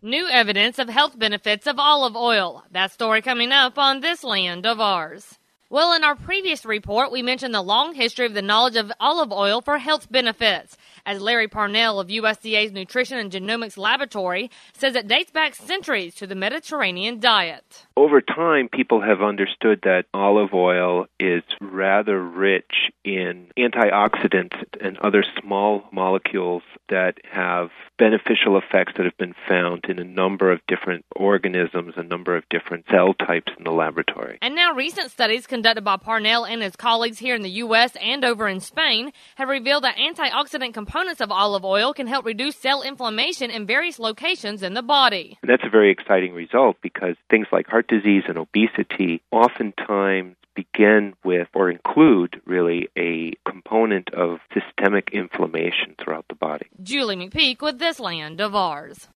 New evidence of health benefits of olive oil. That story coming up on This Land of Ours. Well, in our previous report, we mentioned the long history of the knowledge of olive oil for health benefits, as Larry Parnell of USDA's Nutrition and Genomics Laboratory says it dates back centuries to the Mediterranean diet. Over time, people have understood that olive oil is rather rich in antioxidants and other small molecules that have beneficial effects that have been found in a number of different organisms, a number of different cell types in the laboratory. And now recent studies conducted by Parnell and his colleagues here in the U.S. and over in Spain have revealed that antioxidant components of olive oil can help reduce cell inflammation in various locations in the body. And that's a very exciting result because things like heart disease and obesity oftentimes begin with or include really a component of systemic inflammation throughout the body. Julie McPeak with This Land of Ours.